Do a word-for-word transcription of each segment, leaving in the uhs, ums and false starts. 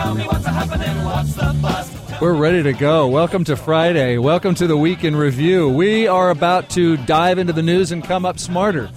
Tell me what's happening, what's the buzz? We're ready to go. Welcome to Friday. Welcome to the Week in Review. We are about to dive into the news and come up smarter.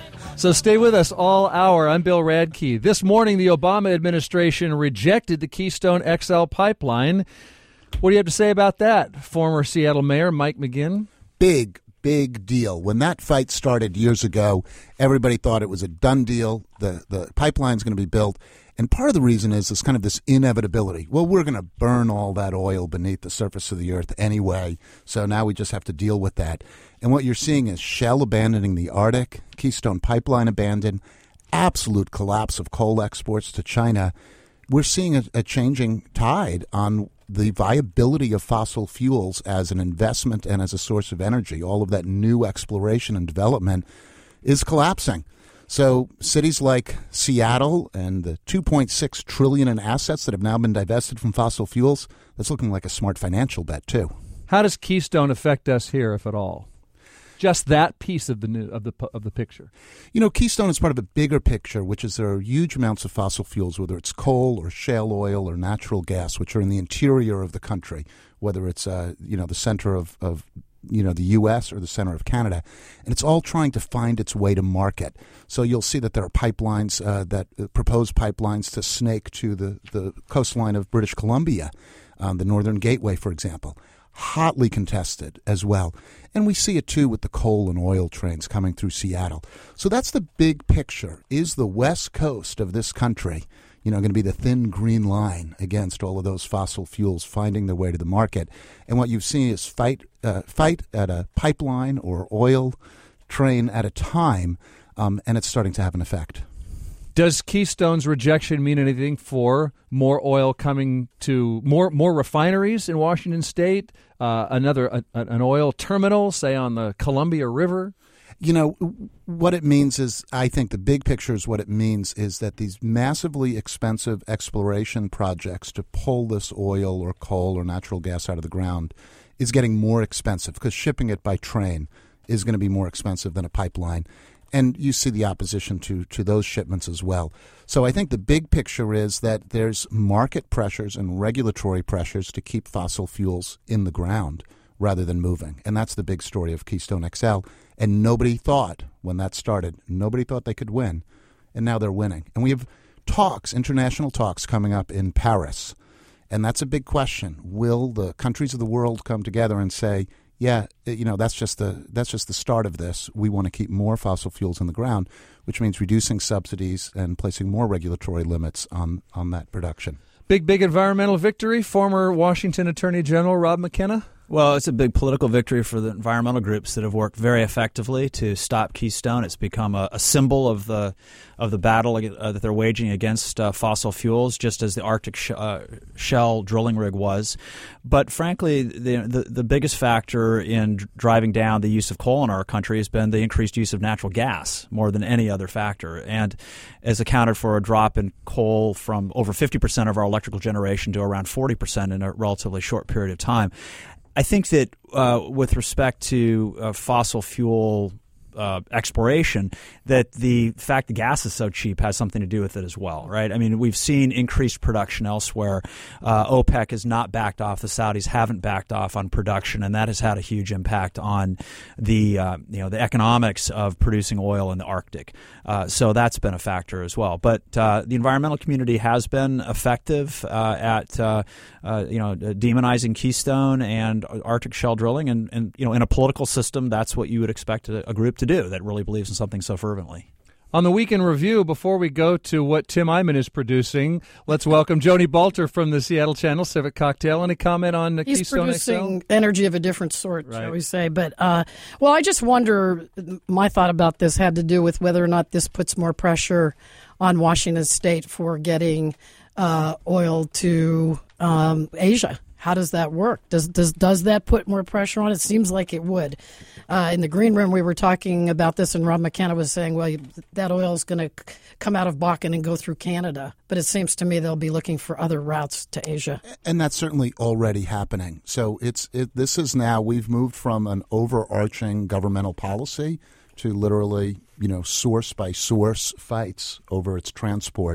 So stay with us all hour. I'm Bill Radke. This morning, the Obama administration rejected the Keystone X L pipeline. What do you have to say about that, former Seattle Mayor Mike McGinn? Big, big deal. When that fight started years ago, everybody thought it was a done deal. The, the pipeline's going to be built. And part of the reason is this kind of this inevitability. Well, we're going to burn all that oil beneath the surface of the earth anyway, so now we just have to deal with that. And what you're seeing is Shell abandoning the Arctic, Keystone Pipeline abandoned, absolute collapse of coal exports to China. We're seeing a, a changing tide on the viability of fossil fuels as an investment and as a source of energy. All of that new exploration and development is collapsing. So cities like Seattle and the two point six trillion dollars in assets that have now been divested from fossil fuels, that's looking like a smart financial bet, too. How does Keystone affect us here, if at all? Just that piece of the new, of the of the picture. You know, Keystone is part of a bigger picture, which is there are huge amounts of fossil fuels, whether it's coal or shale oil or natural gas, which are in the interior of the country, whether it's uh, you know the center of, of you know the U S or the center of Canada, and it's all trying to find its way to market. So you'll see that there are pipelines uh, that uh, proposed pipelines to snake to the the coastline of British Columbia, um, the Northern Gateway, for example. Hotly contested as well. And we see it, too, with the coal and oil trains coming through Seattle. So that's the big picture. Is the west coast of this country, you know, going to be the thin green line against all of those fossil fuels finding their way to the market? And what you've seen is fight, uh, fight at a pipeline or oil train at a time, um, and it's starting to have an effect. Does Keystone's rejection mean anything for more oil coming to more more refineries in Washington State? Uh, another a, an oil terminal, say on the Columbia River? You know, what it means is, I think the big picture is what it means is that these massively expensive exploration projects to pull this oil or coal or natural gas out of the ground is getting more expensive because shipping it by train is going to be more expensive than a pipeline. And you see the opposition to, to those shipments as well. So I think the big picture is that there's market pressures and regulatory pressures to keep fossil fuels in the ground rather than moving. And that's the big story of Keystone X L. And nobody thought when that started, nobody thought they could win. And now they're winning. And we have talks, international talks coming up in Paris. And that's a big question. Will the countries of the world come together and say, yeah, you know, that's just the that's just the start of this. We want to keep more fossil fuels in the ground, which means reducing subsidies and placing more regulatory limits on, on that production. Big, big environmental victory. Former Washington Attorney General Rob McKenna. Well, it's a big political victory for the environmental groups that have worked very effectively to stop Keystone. It's become a, a symbol of the of the battle uh, that they're waging against uh, fossil fuels, just as the Arctic sh- uh, Shell drilling rig was. But frankly, the, the the biggest factor in driving down the use of coal in our country has been the increased use of natural gas, more than any other factor, and has accounted for a drop in coal from over fifty percent of our electrical generation to around forty percent in a relatively short period of time. I think that uh, with respect to uh, fossil fuel uh, exploration, that the fact that gas is so cheap has something to do with it as well, right? I mean, we've seen increased production elsewhere. Uh, OPEC has not backed off. The Saudis haven't backed off on production, and that has had a huge impact on the uh, you know the economics of producing oil in the Arctic. Uh, so that's been a factor as well. But uh, the environmental community has been effective uh, at uh, uh, you know demonizing Keystone and Arctic shale drilling, and, and you know in a political system, that's what you would expect a, a group to do that really believes in something so fervently. On the Week in Review, before we go to what Tim Eyman is producing, let's welcome Joni Balter from the Seattle Channel Civic Cocktail. Any comment on the He's Keystone X L? He's producing energy of a different sort, right. shall we say. But, uh, well, I just wonder, my thought about this had to do with whether or not this puts more pressure on Washington State for getting uh, oil to um, Asia. How does that work? Does does does that put more pressure on it? It seems like it would. Uh, in the green room, we were talking about this, and Rob McKenna was saying, well, that oil is going to come out of Bakken and go through Canada. But it seems to me they'll be looking for other routes to Asia. And that's certainly already happening. So it's it, this is now, we've moved from an overarching governmental policy to literally, you know, source by source fights over its transport.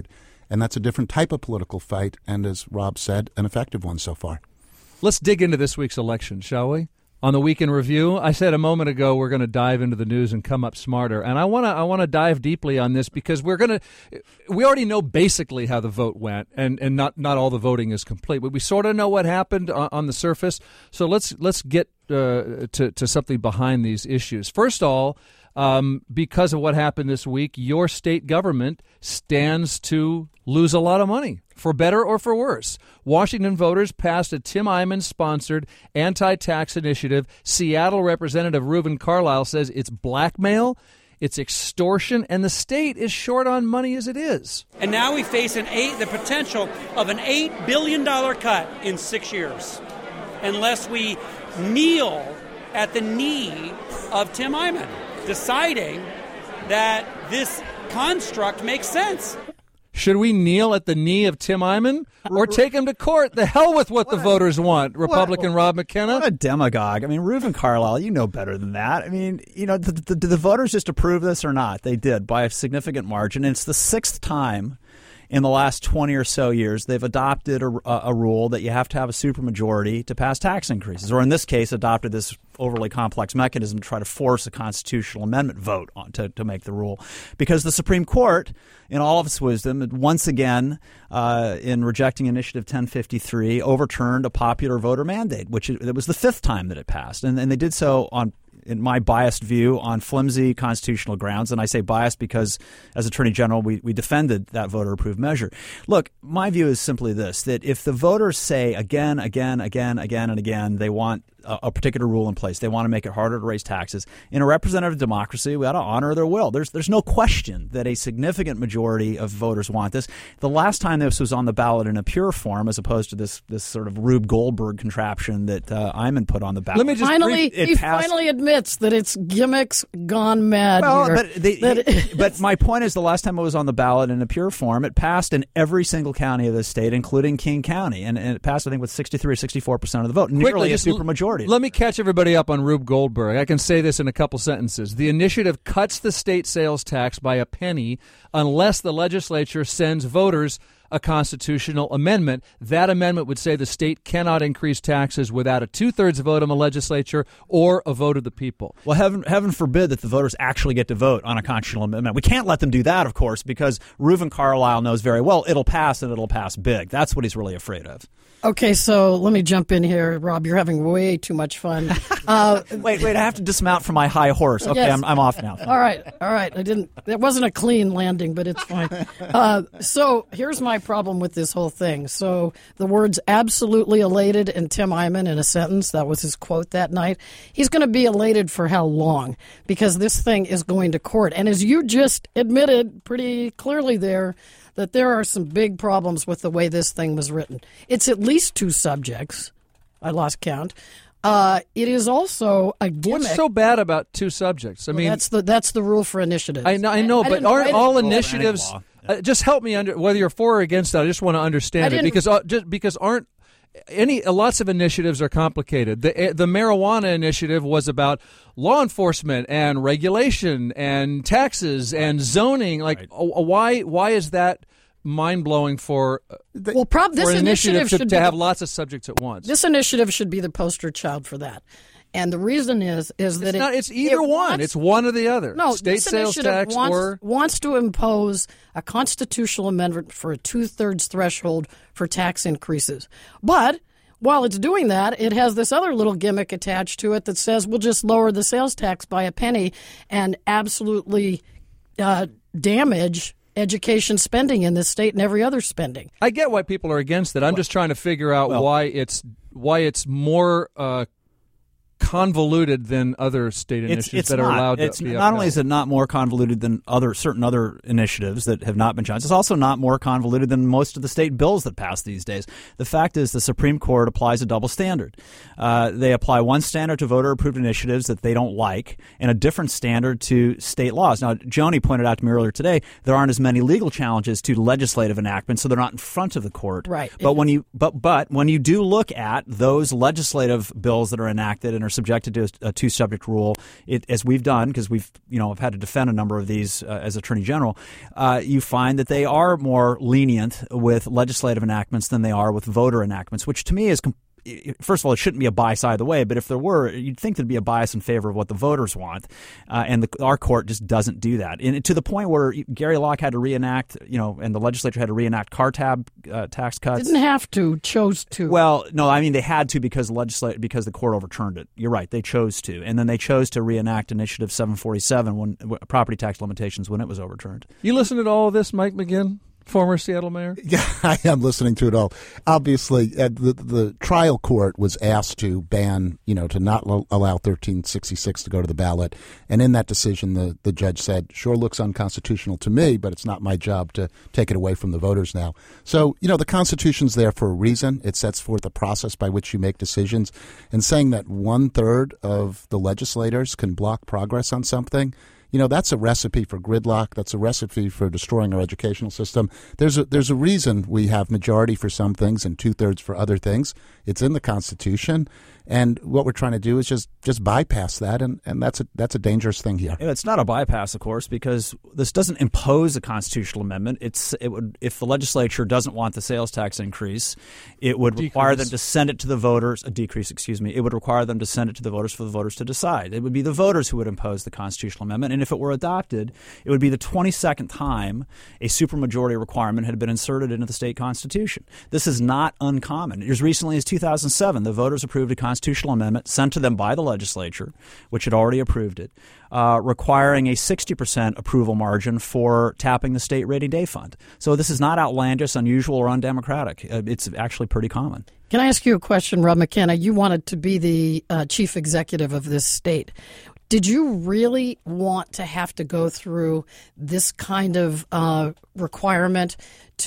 And that's a different type of political fight, and as Rob said, an effective one so far. Let's dig into this week's election, shall we? On the Week in Review, I said a moment ago we're going to dive into the news and come up smarter, and I want to I want to dive deeply on this because we're going to we already know basically how the vote went, and, and not, not all the voting is complete, but we sort of know what happened on, on the surface. So let's let's get uh, to to something behind these issues. First of all, um, because of what happened this week, your state government stands to lose a lot of money, for better or for worse. Washington voters passed a Tim Eyman-sponsored anti-tax initiative. Seattle Representative Reuven Carlisle says it's blackmail, it's extortion, and the state is short on money as it is. And now we face an eight, the potential of an eight billion dollars cut in six years unless we kneel at the knee of Tim Eyman, deciding that this construct makes sense. Should we kneel at the knee of Tim Eyman or take him to court? The hell with what, what the voters want, Republican what, Rob McKenna. What a demagogue. I mean, Reuven Carlisle, you know better than that. I mean, you know, did the, the, the voters just approve this or not? They did by a significant margin. And it's the sixth time in the last twenty or so years they've adopted a, a rule that you have to have a supermajority to pass tax increases, or in this case adopted this overly complex mechanism to try to force a constitutional amendment vote on to, to make the rule. Because the Supreme Court, in all of its wisdom, once again, uh, in rejecting Initiative ten fifty-three, overturned a popular voter mandate, which it, it was the fifth time that it passed. And, and they did so on, in my biased view, on flimsy constitutional grounds. And I say biased because, as Attorney General, we, we defended that voter-approved measure. Look, my view is simply this, that if the voters say again, again, again, again, and again, they want a, a particular rule in place, they want to make it harder to raise taxes, in a representative democracy, we ought to honor their will. There's, there's no question that a significant majority of voters want this. The last time this was on the ballot in a pure form, as opposed to this this sort of Rube Goldberg contraption that uh, Eyman put on the ballot. Let me just finally, brief, he passed, finally admits that it's gimmicks gone mad well, here. But, they, that but my point is, the last time it was on the ballot in a pure form, it passed in every single county of the state, including King County, and, and it passed, I think, with sixty-three or sixty-four percent of the vote, Quickly, nearly a just supermajority. L- let me catch everybody up on Rube Goldberg. I can say this in a couple sentences. The initiative cuts the state sales tax by a penny unless the legislature sends voters a constitutional amendment. That amendment would say the state cannot increase taxes without a two-thirds vote in the legislature or a vote of the people. Well, heaven, heaven forbid that the voters actually get to vote on a constitutional amendment. We can't let them do that, of course, because Reuven Carlisle knows very well it'll pass, and it'll pass big. That's what he's really afraid of. Okay, so let me jump in here, Rob. You're having way too much fun. Uh, wait, wait! I have to dismount from my high horse. Okay, yes. I'm, I'm off now. All right, all right. I didn't. It wasn't a clean landing, but it's fine. Uh, so here's my problem with this whole thing. So the words "absolutely elated" and Tim Eyman in a sentence. That was his quote that night. He's going to be elated for how long? Because this thing is going to court, and as you just admitted pretty clearly there, that there are some big problems with the way this thing was written. It's at least two subjects. I lost count. Uh, it is also a gimmick. What's so bad about two subjects? I well, mean, that's the that's the rule for initiatives. I know, I know, I, but I aren't all it. initiatives? Uh, just help me under whether you're for or against that. I just want to understand it because uh, just because aren't any uh, lots of initiatives are complicated. The the marijuana initiative was about law enforcement and regulation and taxes and zoning. Like, right. uh, why why is that mind blowing for? Uh, well, prob- for this an initiative, initiative should to, to be have the, lots of subjects at once. This initiative should be the poster child for that. And the reason is is that it's, it, not, it's either it one. Wants, it's one or the other. No, state this sales tax wants, or wants to impose a constitutional amendment for a two-thirds threshold for tax increases. But while it's doing that, it has this other little gimmick attached to it that says we'll just lower the sales tax by a penny and absolutely uh, damage education spending in this state and every other spending. I get why people are against it. I'm just trying to figure out well, why it's why it's more uh, convoluted than other state initiatives it's, it's that not. are allowed it's to be not upheld. only is it not more convoluted than other certain other initiatives that have not been challenged, it's also not more convoluted than most of the state bills that pass these days. The fact is the Supreme Court applies a double standard. Uh, they apply one standard to voter-approved initiatives that they don't like and a different standard to state laws. Now, Joni pointed out to me earlier today there aren't as many legal challenges to legislative enactments, so they're not in front of the court. Right. But when you but but when you do look at those legislative bills that are enacted and are subjected to a, a two-subject rule, it, as we've done, because we've you know have had to defend a number of these uh, as Attorney General, uh, you find that they are more lenient with legislative enactments than they are with voter enactments, which to me is completely. First of all, it shouldn't be a bias either way, but if there were, you'd think there'd be a bias in favor of what the voters want, uh, and the, our court just doesn't do that. And to the point where Gary Locke had to reenact, you know, and the legislature had to reenact car tab uh, tax cuts. Didn't have to, chose to. Well, no, I mean they had to because the legislature because the court overturned it. You're right, they chose to, and then they chose to reenact Initiative seven forty-seven when property tax limitations when it was overturned. You listen to all of this, Mike McGinn? Former Seattle mayor? Yeah, I am listening to it all. Obviously, uh, the the trial court was asked to ban, you know, to not lo- allow thirteen sixty-six to go to the ballot. And in that decision, the, the judge said, sure looks unconstitutional to me, but it's not my job to take it away from the voters now. So, you know, the Constitution's there for a reason. It sets forth a process by which you make decisions. And saying that one-third of the legislators can block progress on something, you know, that's a recipe for gridlock. That's a recipe for destroying our educational system. There's a there's a reason we have majority for some things and two-thirds for other things. It's in the Constitution. And what we're trying to do is just, just bypass that, and, and that's a that's a dangerous thing here. It's not a bypass, of course, because this doesn't impose a constitutional amendment. It's it would if the legislature doesn't want the sales tax increase, it would Decrease. require them to send it to the voters. A decrease, excuse me. It would require them to send it to the voters for the voters to decide. It would be the voters who would impose the constitutional amendment, and if it were adopted, it would be the twenty-second time a supermajority requirement had been inserted into the state constitution. This is not uncommon. As recently as two thousand seven, the voters approved a constitutional constitutional amendment sent to them by the legislature, which had already approved it, uh, requiring a sixty percent approval margin for tapping the state rainy day fund. So this is not outlandish, unusual, or undemocratic. Uh, it's actually pretty common. Can I ask you a question, Rob McKenna? You wanted to be the uh, chief executive of this state. Did you really want to have to go through this kind of uh, requirement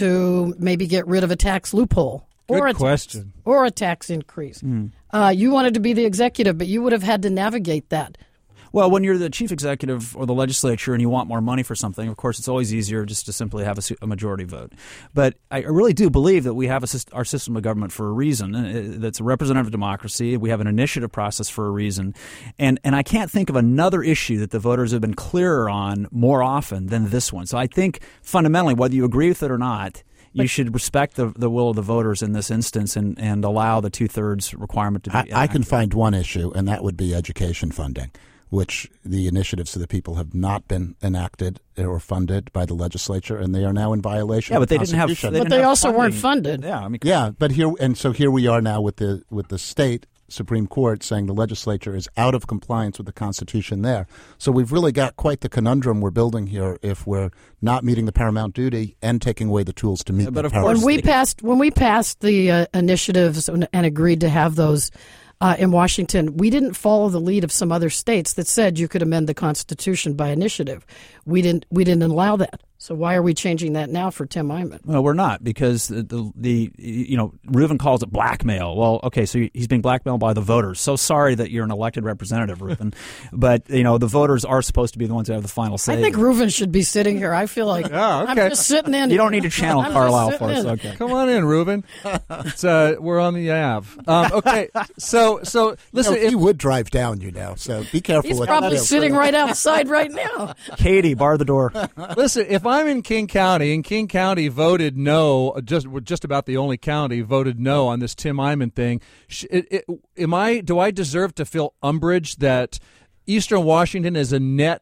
to maybe get rid of a tax loophole? Good or a question. Tax, or a tax increase. Mm. Uh, you wanted to be the executive, but you would have had to navigate that. Well, when you're the chief executive or the legislature and you want more money for something, of course, it's always easier just to simply have a, a majority vote. But I really do believe that we have a, our system of government for a reason. That's a representative democracy. We have an initiative process for a reason. And and I can't think of another issue that the voters have been clearer on more often than this one. So I think fundamentally, whether you agree with it or not, you should respect the the will of the voters in this instance and, and allow the two-thirds requirement to be enacted. I, I can find one issue, and that would be education funding, which the initiatives to the people have not been enacted or funded by the legislature, and they are now in violation. Yeah, of but the they didn't have. Constitution. They but didn't they have also funding. weren't funded. Yeah, I mean, yeah, but here and so here we are now with the with the state Supreme Court saying the legislature is out of compliance with the Constitution there. So we've really got quite the conundrum we're building here if we're not meeting the paramount duty and taking away the tools to meet Yeah, but the of paramount course When we duty. passed when we passed the uh, initiatives and, and agreed to have those uh, in Washington, we didn't follow the lead of some other states that said you could amend the Constitution by initiative. We didn't we didn't allow that. So why are we changing that now for Tim Eyman? Well, we're not, because the, the, the you know, Reuven calls it blackmail. Well, okay, so he's being blackmailed by the voters. So sorry that you're an elected representative, Reuven. But, you know, the voters are supposed to be the ones who have the final say. I think Reuven should be sitting here. I feel like Oh, okay. I'm just sitting in. You don't need to channel I'm just Carlisle sitting for us. in. Okay. Come on in, Reuben. It's, uh, we're on the Ave. Um, okay, so so listen. You know, if, he would drive down, you know, so be careful. He's what probably you do. sitting right outside right now. Katie, bar the door. Listen, if I'm in King County and King County voted no, just just about the only county voted no on this Tim Eyman thing, sh- it, it, am I? Do I deserve to feel umbrage that Eastern Washington is a net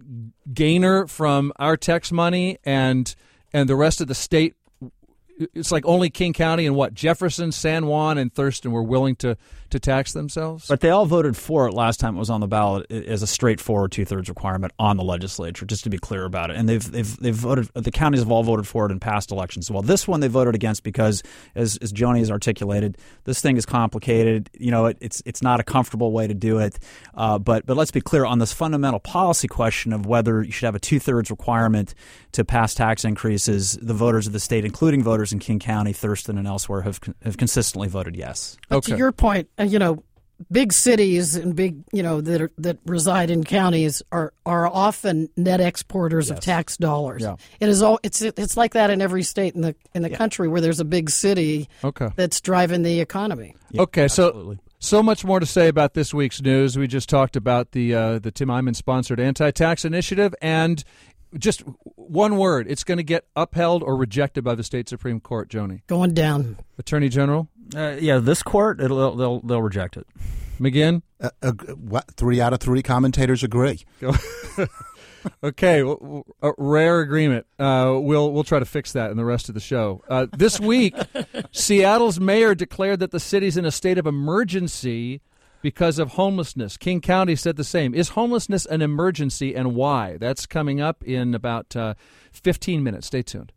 gainer from our tax money and and the rest of the state? It's like only King County and what, Jefferson, San Juan, and Thurston were willing to, to tax themselves? But they all voted for it last time it was on the ballot as a straightforward two-thirds requirement on the legislature, just to be clear about it. And they've they've they've voted. The counties have all voted for it in past elections. Well, this one they voted against because, as as Joni has articulated, this thing is complicated. You know, it, it's it's not a comfortable way to do it. Uh, but but let's be clear on this fundamental policy question of whether you should have a two-thirds requirement to pass tax increases. The voters of the state, including voters in King County, Thurston, and elsewhere, have have consistently voted yes. But Okay. to your point, uh, you know, big cities and big, you know, that are, that reside in counties are are often net exporters Yes. of tax dollars. Yeah. It is all it's it's like that in every state in the in the Yeah. country where there's a big city Okay. that's driving the economy. Yeah, Okay, so absolutely. So much more to say about this week's news. We just talked about the uh, the Tim Eyman-sponsored anti-tax initiative, and just one word, it's going to get upheld or rejected by the state Supreme Court, Joni. Going down. Attorney General? Uh, yeah, this court, it'll, they'll, they'll reject it. McGinn? Uh, uh, what? Three out of three commentators agree. Okay, well, a rare agreement. Uh, we'll we'll try to fix that in the rest of the show. Uh, this week, Seattle's mayor declared that the city's in a state of emergency because of homelessness. King County said the same. Is homelessness an emergency, and why? That's coming up in about uh, fifteen minutes. Stay tuned.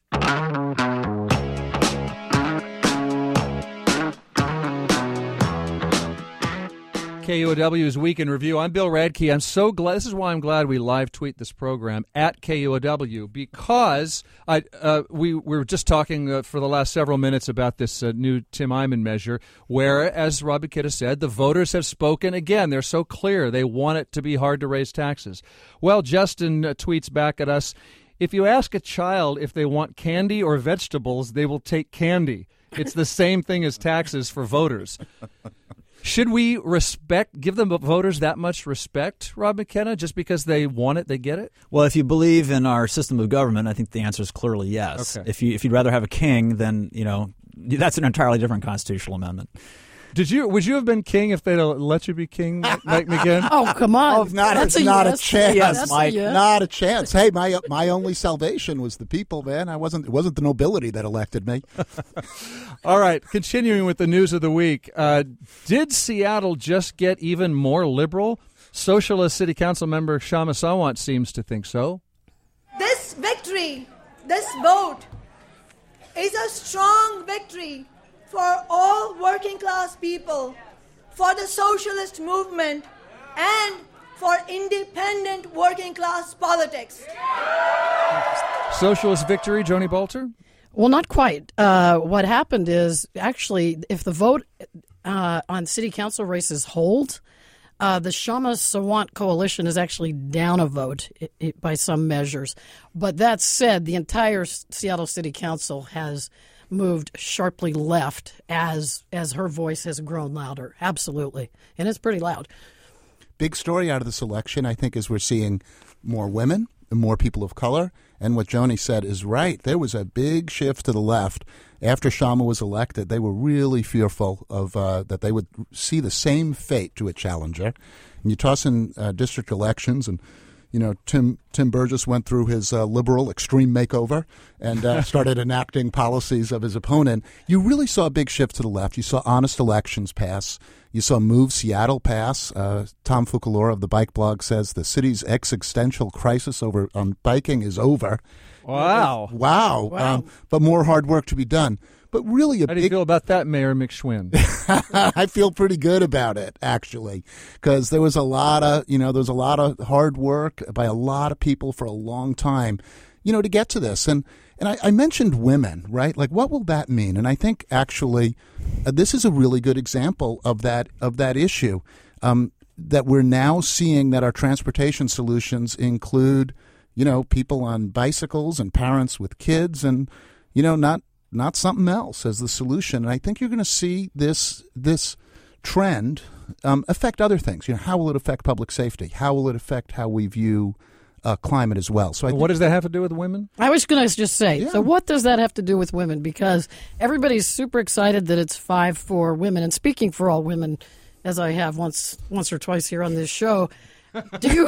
K U O W's Week in Review. I'm Bill Radke. I'm so glad. This is why I'm glad we live tweet this program at K U O W, because I uh, we, we were just talking uh, for the last several minutes about this uh, new Tim Eyman measure, where, as Rob Akita said, the voters have spoken again. They're so clear. They want it to be hard to raise taxes. Well, Justin uh, tweets back at us, if you ask a child if they want candy or vegetables, they will take candy. It's the same thing as taxes for voters. Should we respect, give the voters that much respect, Rob McKenna, just because they want it, they get it? Well, if you believe in our system of government, I think the answer is clearly yes. Okay. If you if you'd rather have a king, then you know that's an entirely different constitutional amendment. Did you? Would you have been king if they'd let you be king, Mike McGinn? Oh, come on. Oh, not, That's a, a not yes. a chance. Yes, That's Mike. A yes. Not a chance. Hey, my my only salvation was the people, man. I wasn't. It wasn't the nobility that elected me. All right, continuing with the news of the week. Uh, did Seattle just get even more liberal? Socialist City Council member Kshama Sawant seems to think so. This victory, this vote, is a strong victory for all working class people, for the socialist movement, and for independent working class politics. Socialist victory, Joni Bolter? Well, not quite. Uh, what happened is, actually, if the vote uh, on city council races hold, uh, the Kshama Sawant coalition is actually down a vote it, it, by some measures. But that said, the entire Seattle City Council has moved sharply left as as her voice has grown louder. Absolutely. And it's pretty loud. Big story out of this election, I think, is we're seeing more women and more people of color. And what Joni said is right. There was a big shift to the left. After Kshama was elected, they were really fearful of uh, that they would see the same fate to a challenger. And you toss in uh, district elections, and you know, Tim Tim Burgess went through his uh, liberal extreme makeover and uh, started enacting policies of his opponent. You really saw a big shift to the left. You saw honest elections pass. You saw Move Seattle pass. Uh, Tom Fukulora of the Bike Blog says the city's existential crisis over on biking is over. Wow. Wow. Wow. Um, but more hard work to be done. But really a How do you big... feel about that, Mayor McShwin? I feel pretty good about it, actually, because there was a lot of, you know, there was a lot of hard work by a lot of people for a long time, you know, to get to this. And and I, I mentioned women, right? Like, what will that mean? And I think actually, uh, this is a really good example of that of that issue. Um, that we're now seeing that our transportation solutions include, you know, people on bicycles and parents with kids, and you know, not. not something else as the solution. And I think you're going to see this this trend um, affect other things. You know, how will it affect public safety? How will it affect how we view uh, climate as well? So, I What think, does that have to do with women? I was going to just say, Yeah. so what does that have to do with women? Because everybody's super excited that it's five for women. And speaking for all women, as I have once once or twice here on this show, do you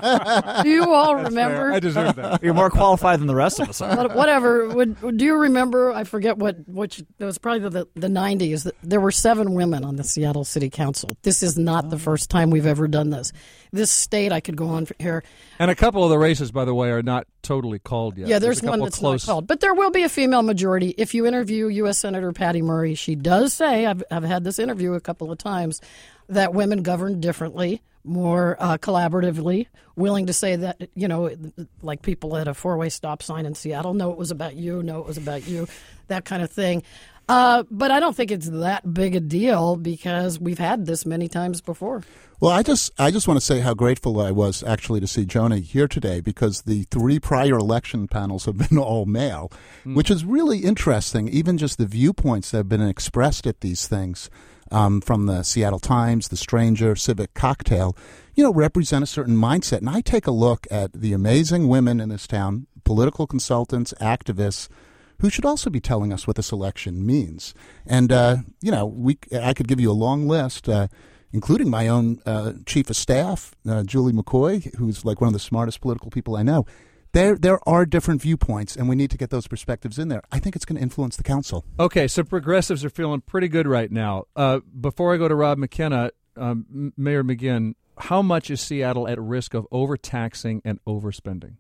do you all remember? I deserve that. You're more qualified than the rest of us are. What- Whatever. Would, do you remember? I forget what. Which it was probably the the nineties. There were seven women on the Seattle City Council. This is not the first time we've ever done this. This state, I could go on here. And a couple of the races, by the way, are not totally called yet. Yeah, there's, a one couple that's close. not called, but there will be a female majority. If you interview U S Senator Patty Murray, she does say, I've I've had this interview a couple of times, that women govern differently, more uh, collaboratively, willing to say that, you know, like people at a four-way stop sign in Seattle, no, it was about you, no, it was about you, that kind of thing. Uh, but I don't think it's that big a deal because we've had this many times before. well, I just I just want to say how grateful I was actually to see Joni here today, because the three prior election panels have been all male, mm. which is really interesting. Even just the viewpoints that have been expressed at these things. um, from the Seattle Times, the Stranger, Civic Cocktail, you know, represent a certain mindset. And I take a look at the amazing women in this town, political consultants, activists, who should also be telling us what this election means. And, uh, you know, we I could give you a long list, uh, including my own uh, chief of staff, uh, Julie McCoy, who's like one of the smartest political people I know. There there are different viewpoints, and we need to get those perspectives in there. I think it's going to influence the council. Okay, so progressives are feeling pretty good right now. Uh, before I go to Rob McKenna, um, Mayor McGinn, how much is Seattle at risk of overtaxing and overspending?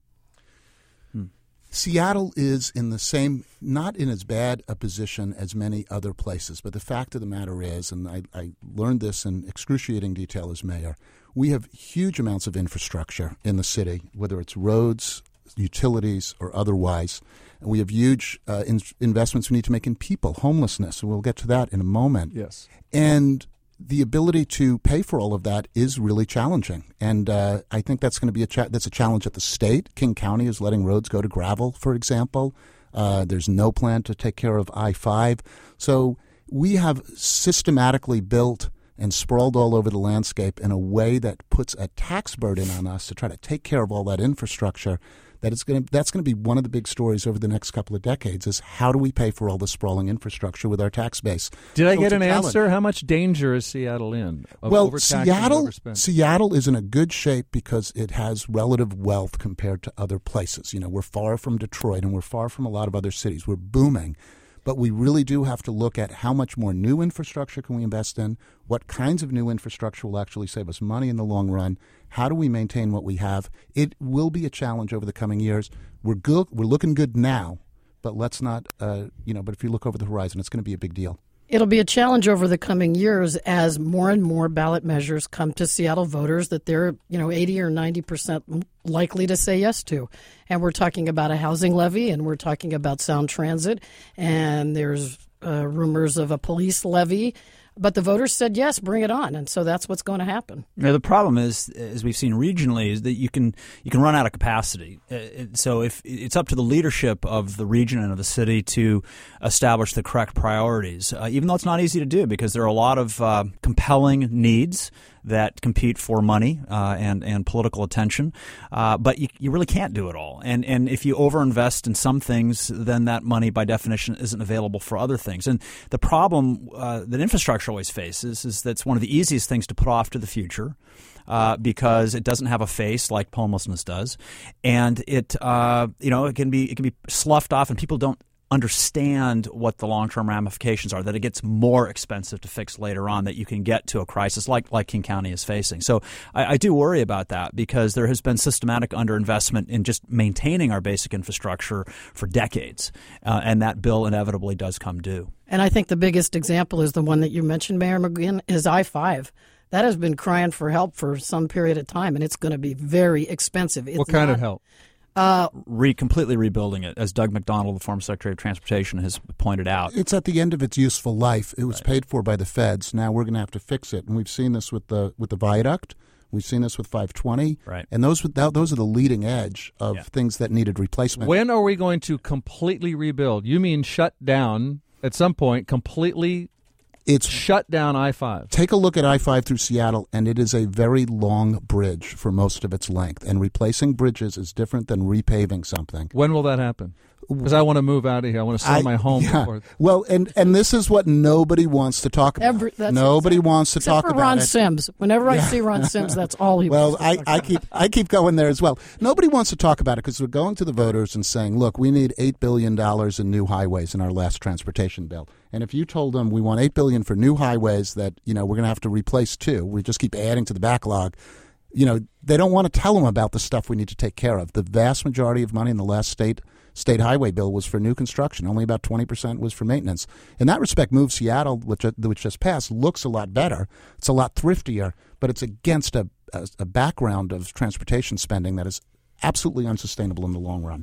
Hmm. Seattle is in the same, not in as bad a position as many other places, but the fact of the matter is, and I, I learned this in excruciating detail as mayor, we have huge amounts of infrastructure in the city, whether it's roads, utilities, or otherwise. And we have huge uh, in- investments we need to make in people, homelessness, and we'll get to that in a moment. Yes. And the ability to pay for all of that is really challenging. And uh, I think that's going to be a cha- that's a challenge at the state. King County is letting roads go to gravel, for example. Uh, there's no plan to take care of I five. So we have systematically built and sprawled all over the landscape in a way that puts a tax burden on us to try to take care of all that infrastructure. That it's going to, that's going to be one of the big stories over the next couple of decades is how do we pay for all the sprawling infrastructure with our tax base? Did I So get it's a an challenge. answer? How much danger is Seattle in of Well, overtaxing and Seattle, overspending? Seattle is in a good shape because it has relative wealth compared to other places. You know, we're far from Detroit and we're far from a lot of other cities. We're booming. But we really do have to look at how much more new infrastructure can we invest in, what kinds of new infrastructure will actually save us money in the long run, how do we maintain what we have. It will be a challenge over the coming years. We're good, we're looking good now, but let's not, uh, you know, but if you look over the horizon, it's going to be a big deal. It'll be a challenge over the coming years as more and more ballot measures come to Seattle voters that they're, you know, eighty or ninety percent likely to say yes to. And we're talking about a housing levy, and we're talking about sound transit, and there's uh, rumors of a police levy. But the voters said, yes, bring it on. And so that's what's going to happen. Now, the problem is, as we've seen regionally, is that you can you can run out of capacity. Uh, it, so if it's up to the leadership of the region and of the city to establish the correct priorities, uh, even though it's not easy to do because there are a lot of uh, compelling needs that compete for money uh, and and political attention, uh, but you, you really can't do it all. And and if you overinvest in some things, then that money by definition isn't available for other things. And the problem uh, that infrastructure always faces is that it's one of the easiest things to put off to the future. Uh, because it doesn't have a face like homelessness does, and it uh, you know it can be it can be sloughed off, and people don't understand what the long-term ramifications are, that it gets more expensive to fix later on, that you can get to a crisis like, like King County is facing. So I, I do worry about that because there has been systematic underinvestment in just maintaining our basic infrastructure for decades, uh, and that bill inevitably does come due. And I think the biggest example is the one that you mentioned, Mayor McGinn, is I five. That has been crying for help for some period of time, and it's going to be very expensive. It's what kind not, of help? Uh, Re completely rebuilding it, as Doug McDonald, the former Secretary of Transportation, has pointed out. It's at the end of its useful life. It was Right. paid for by the feds. Now we're going to have to fix it, and we've seen this with the with the viaduct. We've seen this with five twenty, Right. and those those are the leading edge of Yeah. things that needed replacement. When are we going to completely rebuild? You mean shut down at some point, completely It's shut down I five? Take a look at I five through Seattle, and it is a very long bridge for most of its length. And replacing bridges is different than repaving something. When will that happen? Because I want to move out of here. I want to sell I- my home. yeah. Before. Well, and, and this is what nobody wants to talk about. Every, that's nobody except, wants to except talk for about Ron it. Sims. Whenever I see Ron Sims, that's all he Well, wants to I, talk I about. keep I keep going there as well. Nobody wants to talk about it because we're going to the voters and saying, look, we need eight billion dollars in new highways in our last transportation bill. And if you told them we want eight billion dollars for new highways that, you know, we're going to have to replace two, we just keep adding to the backlog, you know, they don't want to tell them about the stuff we need to take care of. The vast majority of money in the last state state highway bill was for new construction. Only about twenty percent was for maintenance. In that respect, Move Seattle, which, which just passed, looks a lot better. It's a lot thriftier, but it's against a, a, a background of transportation spending that is absolutely unsustainable in the long run.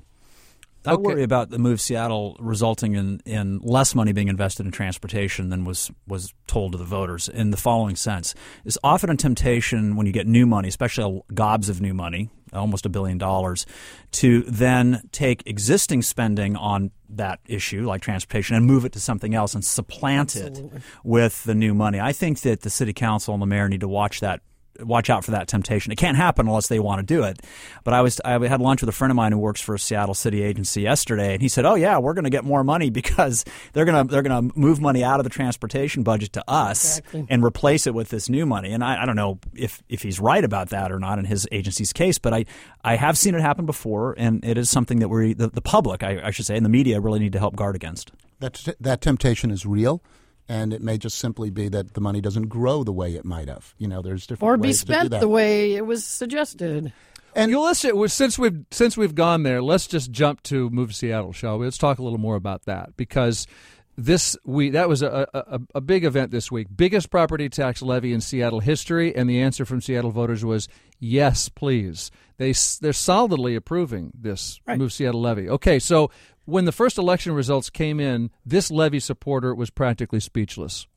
I Okay. worry about the Move Seattle resulting in, in less money being invested in transportation than was, was told to the voters in the following sense. It's often a temptation when you get new money, especially gobs of new money, almost a billion dollars, to then take existing spending on that issue, like transportation, and move it to something else and supplant Absolutely. It with the new money. I think that the city council and the mayor need to watch that. Watch out for that temptation. It can't happen unless they want to do it. But I was I had lunch with a friend of mine who works for a Seattle city agency yesterday, and he said, "Oh yeah, we're going to get more money because they're going to they're going to move money out of the transportation budget to us exactly. and replace it with this new money." And I, I don't know if if he's right about that or not in his agency's case, but I, I have seen it happen before, and it is something that we the, the public, I, I should say, and the media really need to help guard against. That that temptation is real. And it may just simply be that the money doesn't grow the way it might have. You know, there's different or ways be to spent do that. the way it was suggested. And you listen, since we've since we've gone there, let's just jump to Move Seattle, shall we? Let's talk a little more about that because this we that was a, a a big event this week, biggest property tax levy in Seattle history, and the answer from Seattle voters was yes, please. They they're solidly approving this right. Move Seattle levy. Okay, so. When the first election results came in, this levy supporter was practically speechless.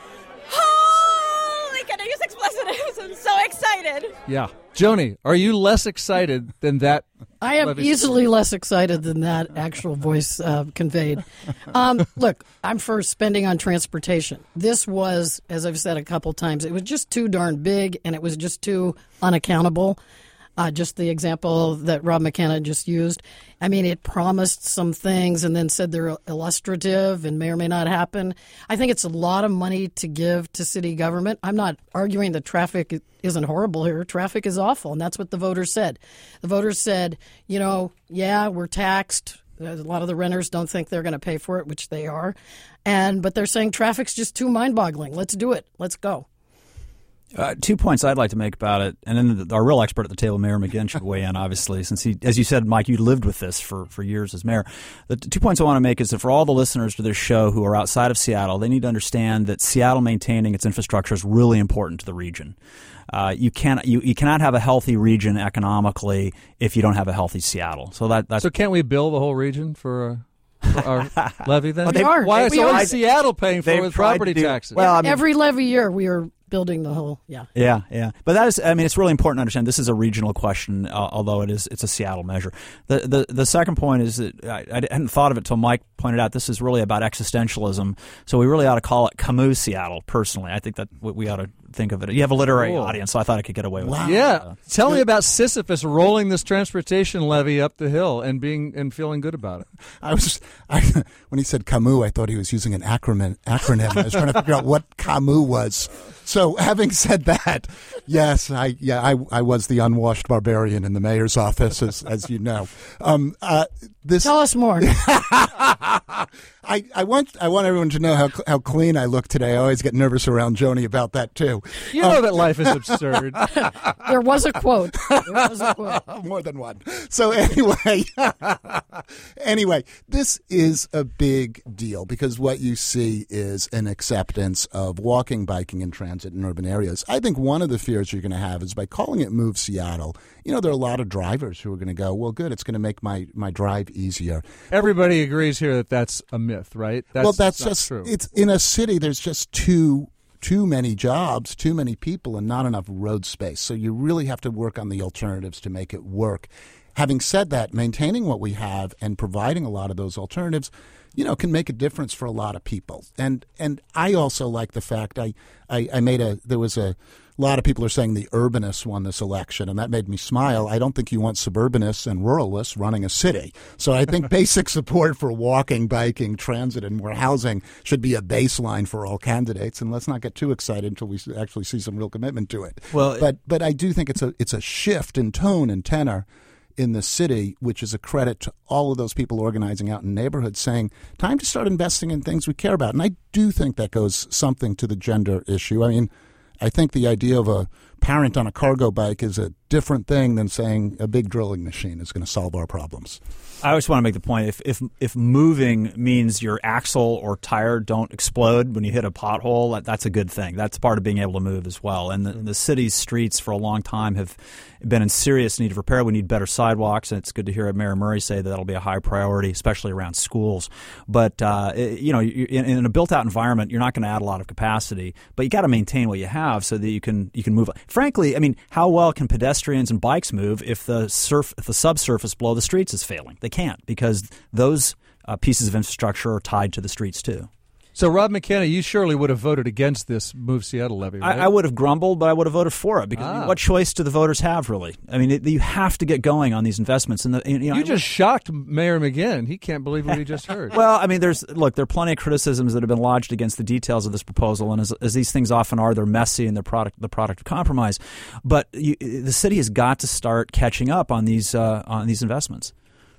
Holy, can I use expletives? I'm so excited. Yeah. Joni, are you less excited than that? I am easily less excited than that actual voice uh, conveyed. Um, look, I'm for spending on transportation. This was, as I've said a couple times, it was just too darn big and it was just too unaccountable. Uh, just the example that Rob McKenna just used. I mean, it promised some things and then said they're illustrative and may or may not happen. I think it's a lot of money to give to city government. I'm not arguing that traffic isn't horrible here. Traffic is awful, and that's what the voters said. The voters said, you know, yeah, we're taxed. A lot of the renters don't think they're going to pay for it, which they are. And but they're saying traffic's just too mind-boggling. Let's do it. Let's go. Uh, two points I'd like to make about it, and then the, our real expert at the table, Mayor McGinn, should weigh in, obviously, since he, as you said, Mike, you lived with this for, for years as mayor. The two points I want to make is that for all the listeners to this show who are outside of Seattle, they need to understand that Seattle maintaining its infrastructure is really important to the region. Uh, you can't you, you cannot have a healthy region economically if you don't have a healthy Seattle. So that that's so can't we bill the whole region for? Uh... Our levy then? Well, we are. Why we is are. Seattle paying for it with property do, taxes? Well, I mean, every levy year we are building the whole, yeah. Yeah, yeah. But that is, I mean, it's really important to understand this is a regional question, uh, although it is, it's a Seattle measure. The the, the second point is that I, I hadn't thought of it until Mike pointed out this is really about existentialism. So we really ought to call it Camus Seattle, personally. I think that we ought to think of it. You have a literary cool. audience, so I thought I could get away with wow. it. Yeah. Uh, Tell me about Sisyphus rolling this transportation levy up the hill and being and feeling good about it. I was I, when he said Camus, I thought he was using an acronym. Acronym. I was trying to figure out what Camus was. So, having said that, yes, I yeah I I was the unwashed barbarian in the mayor's office, as as you know. Um, uh, this tell us more. I, I want I want everyone to know how how clean I look today. I always get nervous around Joni about that too. You know um, that life is absurd. There was a quote. There was a quote. More than one. So anyway, anyway, this is a big deal because what you see is an acceptance of walking, biking, and transit in urban areas. I think one of the fears you're going to have is by calling it Move Seattle. You know, there are a lot of drivers who are going to go, well, good, it's going to make my, my drive easier. Everybody agrees here that that's a myth, right? That's, well, that's not just true. It's in a city. There's just too too many jobs, too many people, and not enough road space. So you really have to work on the alternatives to make it work. Having said that, maintaining what we have and providing a lot of those alternatives, you know, can make a difference for a lot of people. And and I also like the fact I I, I made a there was a. A lot of people are saying the urbanists won this election, and that made me smile. I don't think you want suburbanists and ruralists running a city. So I think basic support for walking, biking, transit, and more housing should be a baseline for all candidates. And let's not get too excited until we actually see some real commitment to it. Well, but but I do think it's a it's a shift in tone and tenor in the city, which is a credit to all of those people organizing out in neighborhoods saying, time to start investing in things we care about. And I do think that goes something to the gender issue. I mean, I think the idea of a parent on a cargo bike is a different thing than saying a big drilling machine is going to solve our problems. I always want to make the point, if, if if moving means your axle or tire don't explode when you hit a pothole, that, that's a good thing. That's part of being able to move as well. And the, the city's streets for a long time have been in serious need of repair. We need better sidewalks, and it's good to hear Mayor Murray say that that'll be a high priority, especially around schools. But, uh, it, you know, in, in a built-out environment, you're not going to add a lot of capacity, but you got to maintain what you have so that you can you can move. Frankly, I mean, how well can pedestrians pedestrians and bikes move if the surf if the subsurface below the streets is failing. They can't because those uh, pieces of infrastructure are tied to the streets too. So, Rob McKenna, you surely would have voted against this Move Seattle levy, right? I, I would have grumbled, but I would have voted for it because ah. I mean, what choice do the voters have, really? I mean, it, you have to get going on these investments. And the, you, know, you just shocked Mayor McGinn. He can't believe what he just heard. Well, I mean, there's look, there are plenty of criticisms that have been lodged against the details of this proposal, and as, as these things often are, they're messy and they're product the product of compromise. But you, the city has got to start catching up on these uh, on these investments.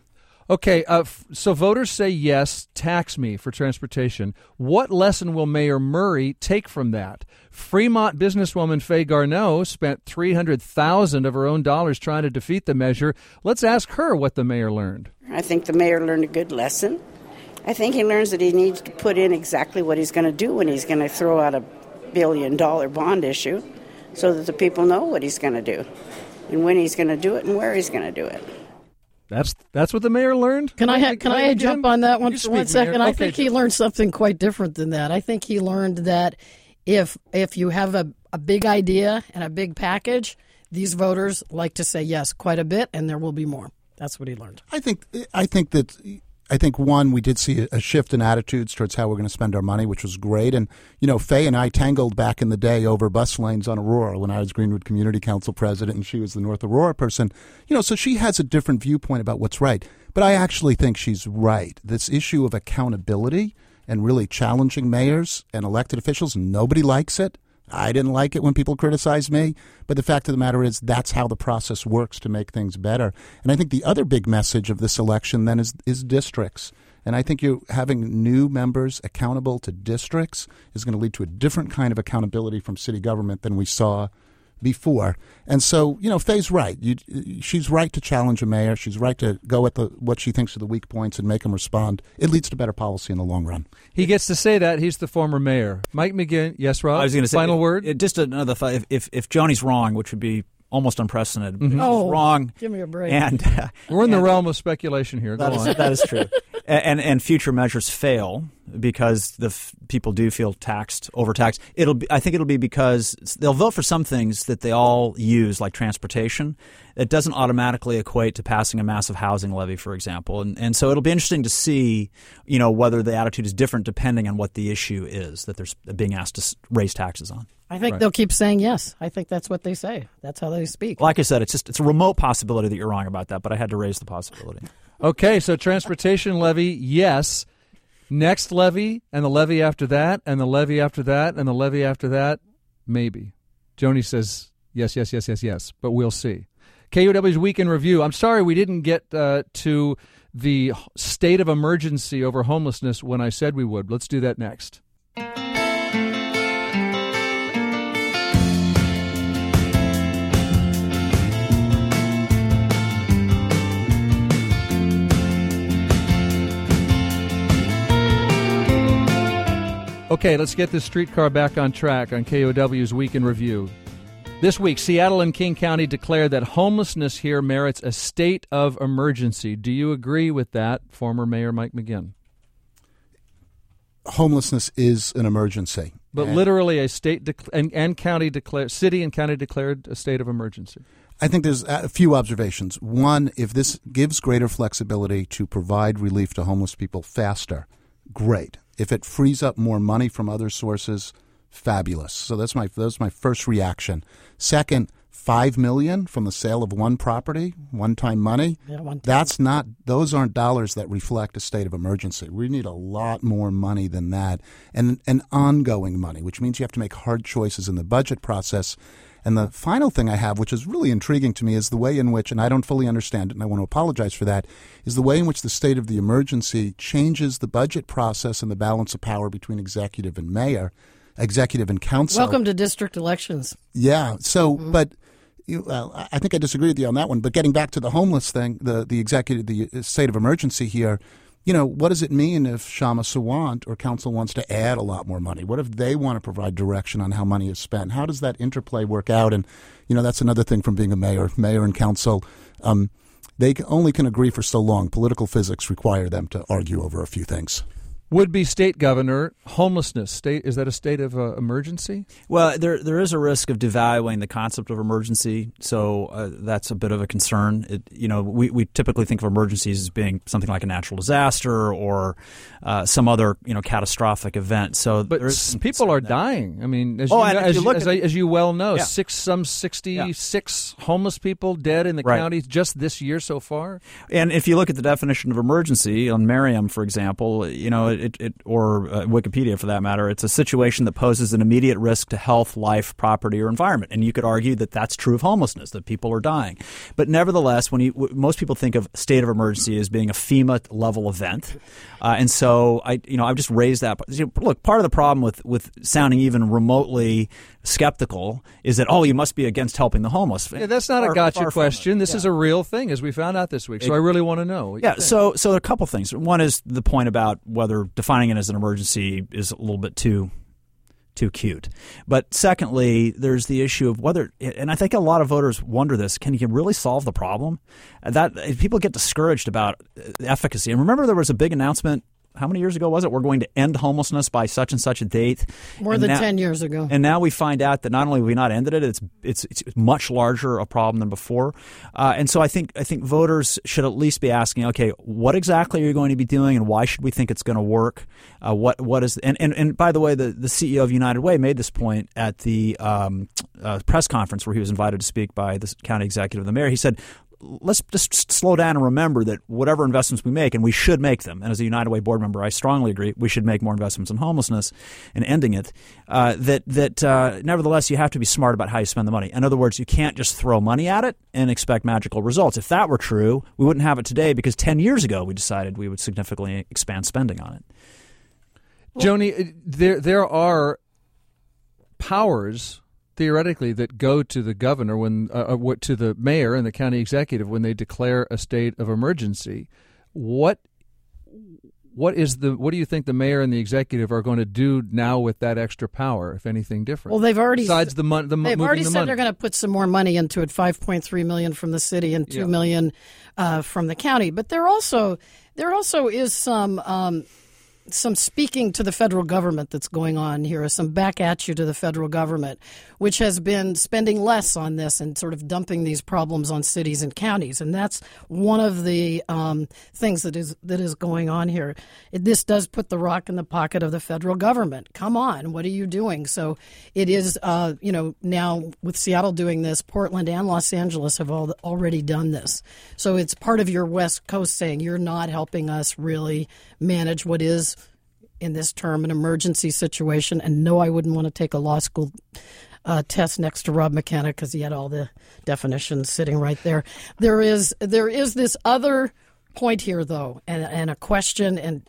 Okay, uh, f- so voters say yes, tax me for transportation. What lesson will Mayor Murray take from that? Fremont businesswoman Faye Garneau spent three hundred thousand dollars of her own dollars trying to defeat the measure. Let's ask her what the mayor learned. I think the mayor learned a good lesson. I think he learns that he needs to put in exactly what he's going to do when he's going to throw out a billion-dollar bond issue so that the people know what he's going to do and when he's going to do it and where he's going to do it. That's that's what the mayor learned? Can I ha- can I jump on that one You for speak, one second? Mayor. I Okay, think he learned something quite different than that. I think he learned that if if you have a, a big idea and a big package, these voters like to say yes quite a bit, and there will be more. That's what he learned. I think I think that I think one, we did see a shift in attitudes towards how we're going to spend our money, which was great. And you know, Faye and I tangled back in the day over bus lanes on Aurora when I was Greenwood Community Council president, and she was the North Aurora person. You know, so she has a different viewpoint about what's right. But I actually think she's right. This issue of accountability and really challenging mayors and elected officials, nobody likes it. I didn't like it when people criticized me, but the fact of the matter is that's how the process works to make things better. And I think the other big message of this election then is, is districts. And I think you having new members accountable to districts is going to lead to a different kind of accountability from city government than we saw before. And so, you know, Faye's right. You, she's right to challenge a mayor. She's right to go at the what she thinks are the weak points and make them respond. It leads to better policy in the long run. He gets to say that. He's the former mayor. Mike McGinn, yes, Rob? I was going to say, final if, word? It, just another thought. If, if, if Joni's wrong, which would be almost unprecedented, Mm-hmm. if Oh, he's wrong. give me a break. And, uh, We're in the and, realm of speculation here. Go That is, on. that is true. and, and future measures fail because the f- people do feel taxed, overtaxed. It'll be, I think it'll be because they'll vote for some things that they all use, like transportation. It doesn't automatically equate to passing a massive housing levy, for example. And, and so it'll be interesting to see, you know, whether the attitude is different depending on what the issue is that they're being asked to raise taxes on. I think Right. they'll keep saying yes. I think that's what they say. That's how they speak. Like I said, it's just it's a remote possibility that you're wrong about that, but I had to raise the possibility. Okay, so transportation levy, yes. Next levy, and the levy after that, and the levy after that, and the levy after that, maybe. Joni says yes, yes, yes, yes, yes, but we'll see. K U W's Week in Review. I'm sorry we didn't get uh, to the state of emergency over homelessness when I said we would. Let's do that next. Okay, let's get this streetcar back on track on K O W's Week in Review. This week, Seattle and King County declared that homelessness here merits a state of emergency. Do you agree with that, former Mayor Mike McGinn? Homelessness is an emergency. But and literally a state dec- and, and county declared, city and county declared a state of emergency. I think there's a few observations. One, if this gives greater flexibility to provide relief to homeless people faster, great. If it frees up more money from other sources, fabulous. So that's my that's my first reaction. Second, five million dollars from the sale of one property, one-time money. Yeah, one time. That's not; those aren't dollars that reflect a state of emergency. We need a lot more money than that, and and ongoing money, which means you have to make hard choices in the budget process. And the final thing I have, which is really intriguing to me, is the way in which, and I don't fully understand it, and I want to apologize for that, is the way in which the state of the emergency changes the budget process and the balance of power between executive and mayor, executive and council. Welcome to district elections. Yeah. So, Mm-hmm. but you, well, I think I disagree with you on that one. But getting back to the homeless thing, the the executive, the state of emergency here. You know, what does it mean if Shama Sawant or council wants to add a lot more money? What if they want to provide direction on how money is spent? How does that interplay work out? And, you know, that's another thing from being a mayor. Mayor and council, um, they only can agree for so long. Political physics require them to argue over a few things. Would-be state governor, homelessness, state is that a state of uh, emergency? Well, there there is a risk of devaluing the concept of emergency, so uh, that's a bit of a concern. It, you know, we, we typically think of emergencies as being something like a natural disaster or uh, some other you know catastrophic event. So, but there's people are dying. I mean, as oh, you, and know, if as, you look as, at, I, as you well know, yeah. six some sixty-six yeah. homeless people dead in the right. county just this year so far. And if you look at the definition of emergency on Merriam, for example, you know, it, it or uh, Wikipedia for that matter, it's a situation that poses an immediate risk to health, life, property, or environment. And you could argue that that's true of homelessness, that people are dying. But nevertheless, when you w- most people think of state of emergency as being a FEMA level event, uh, and so I, you know, I've just raised that. Look, part of the problem with with sounding even remotely skeptical is that, oh, you must be against helping the homeless. Yeah, that's not far, a gotcha question. This yeah. is a real thing, as we found out this week. So it, I really want to know. Yeah, so so there are a couple things. One is the point about whether defining it as an emergency is a little bit too too cute. But secondly, there's the issue of whether, and I think a lot of voters wonder this, can you really solve the problem? That people get discouraged about efficacy. And remember, there was a big announcement. How many years ago was it? We're going to end homelessness by such and such a date. More and than now, ten years ago. And now we find out that not only have we not ended it, it's it's it's much larger a problem than before. Uh, and so I think I think voters should at least be asking, okay, what exactly are you going to be doing, and why should we think it's going to work? Uh, what what is and, and and by the way, the, the C E O of United Way made this point at the um, uh, press conference where he was invited to speak by the county executive, the mayor. He said, let's just slow down and remember that whatever investments we make, and we should make them, and as a United Way board member, I strongly agree, we should make more investments in homelessness and ending it, uh, that that uh, nevertheless, you have to be smart about how you spend the money. In other words, you can't just throw money at it and expect magical results. If that were true, we wouldn't have it today because ten years ago we decided we would significantly expand spending on it. Joni, there there are powers theoretically that go to the governor when uh, what to the mayor and the county executive when they declare a state of emergency. What what is the what do you think the mayor and the executive are going to do now with that extra power, if anything different? Well, they've already besides the money. The they've moving already the said money. They're going to put some more money into it, five point three million from the city and two yeah. million uh, from the county. But there also there also is some. Um, some speaking to the federal government that's going on here, some back at you to the federal government, which has been spending less on this and sort of dumping these problems on cities and counties. And that's one of the um, things that is that is going on here. It, this does put the rock in the pocket of the federal government. Come on, what are you doing? So it is, uh, you know, now with Seattle doing this, Portland and Los Angeles have all, already done this. So it's part of your West Coast saying you're not helping us really manage what is, in this term, an emergency situation. And no, I wouldn't want to take a law school uh, test next to Rob McKenna because he had all the definitions sitting right there. There is there is this other point here, though, and, and a question, and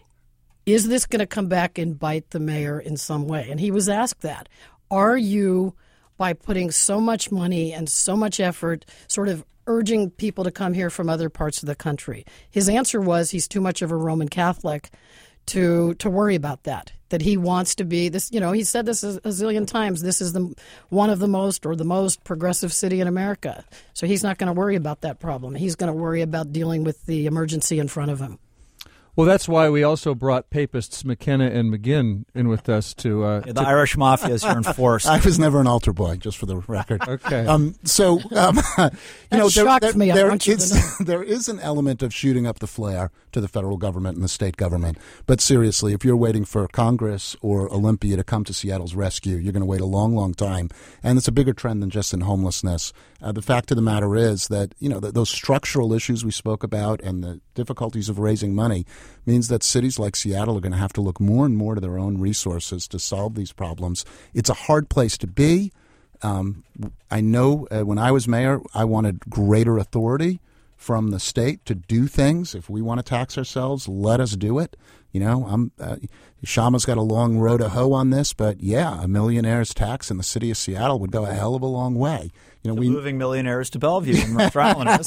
is this going to come back and bite the mayor in some way? And he was asked that. Are you, by putting so much money and so much effort, sort of urging people to come here from other parts of the country? His answer was he's too much of a Roman Catholic to to worry about that, that he wants to be this, you know, he said this a, a zillion times, this is the one of the most or the most progressive city in America. So he's not going to worry about that problem. He's going to worry about dealing with the emergency in front of him. Well, that's why we also brought papists McKenna and McGinn in with us to... Uh, yeah, the to Irish Mafia is here in force. I was never an altar boy, just for the record. Okay. Um, so, um, you know, there, shocked there, me. there, I want you to know. there is an element of shooting up the flare to the federal government and the state government. But seriously, if you're waiting for Congress or Olympia to come to Seattle's rescue, you're going to wait a long, long time. And it's a bigger trend than just in homelessness. Uh, the fact of the matter is that, you know, th- those structural issues we spoke about and the difficulties of raising money means that cities like Seattle are going to have to look more and more to their own resources to solve these problems. It's a hard place to be. Um, I know uh, when I was mayor, I wanted greater authority from the state to do things. If we want to tax ourselves, let us do it. You know, I'm uh, Shama's got a long road to hoe on this, but yeah, a millionaire's tax in the city of Seattle would go a hell of a long way. You know, so we moving millionaires to Bellevue and North Island.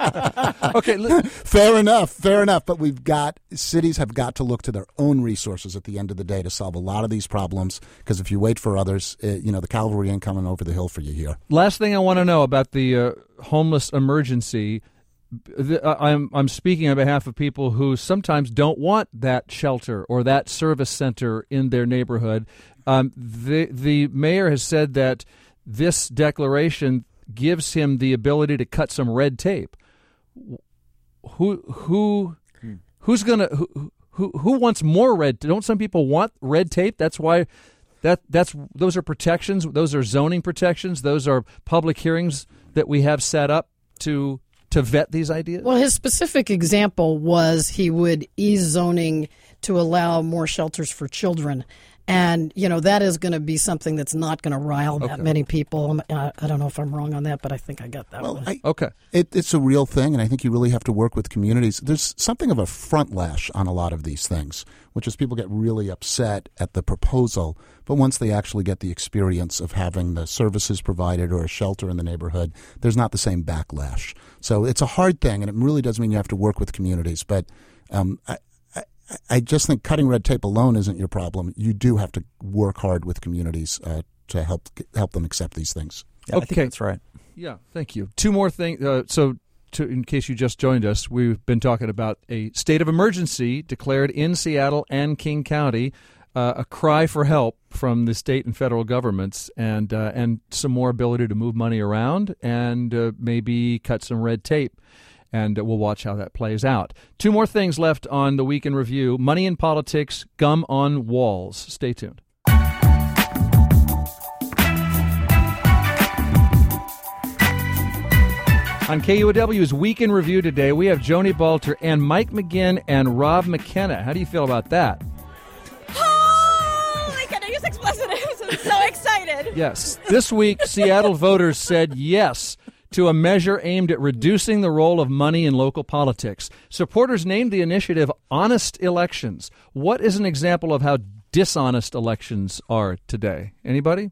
Okay, fair enough, fair enough. But we've got cities have got to look to their own resources at the end of the day to solve a lot of these problems. Because if you wait for others, uh, you know, the cavalry ain't coming over the hill for you here. Last thing I want to know about the uh, homeless emergency. the, I'm I'm speaking on behalf of people who sometimes don't want that shelter or that service center in their neighborhood. Um, the the mayor has said that this declaration gives him the ability to cut some red tape. Who who who's gonna who who, who wants more red? Don't some people want red tape? That's why that that's those are protections. Those are zoning protections. Those are public hearings that we have set up to to vet these ideas. Well, his specific example was he would ease zoning to allow more shelters for children. And, you know, that is going to be something that's not going to rile that Okay. many people. I, I don't know if I'm wrong on that, but I think I got that Well, one. I, Okay. It, it's a real thing, and I think you really have to work with communities. There's something of a front lash on a lot of these things, which is people get really upset at the proposal, but once they actually get the experience of having the services provided or a shelter in the neighborhood, there's not the same backlash. So it's a hard thing, and it really does mean you have to work with communities. But um, I, I, I just think cutting red tape alone isn't your problem. You do have to work hard with communities uh, to help help them accept these things. Yeah, I think Okay. that's right. Yeah, thank you. Two more things. Uh, so, to, in case you just joined us, we've been talking about a state of emergency declared in Seattle and King County, uh, a cry for help from the state and federal governments, and uh, and some more ability to move money around and uh, maybe cut some red tape. And uh, we'll watch how that plays out. Two more things left on the Week in Review. Money in politics, gum on walls. Stay tuned. On K U O W's Week in Review today, we have Joni Balter and Mike McGinn and Rob McKenna. How do you feel about that? Oh, can I use expletives? I'm so excited. Yes. This week, Seattle voters said yes to a measure aimed at reducing the role of money in local politics. Supporters named the initiative Honest Elections. What is an example of how dishonest elections are today? Anybody?